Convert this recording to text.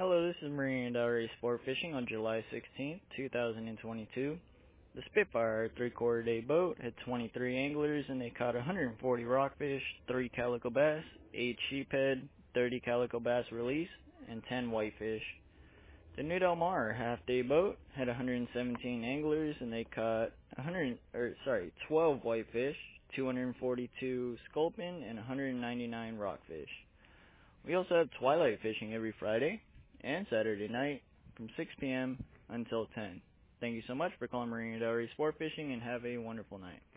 Hello, this is Marine Diary Sport Fishing on July 16th, 2022. The Spitfire 3/4 day boat had 23 anglers and they caught 140 rockfish, 3 calico bass, 8 sheephead, 30 calico bass release, and 10 whitefish. The New Del Mar half day boat had 117 anglers and they caught 12 whitefish, 242 sculpin, and 199 rockfish. We also have twilight fishing every Friday and Saturday night from 6 p.m. until 10. Thank you so much for calling Marina Diary Sport Fishing and have a wonderful night.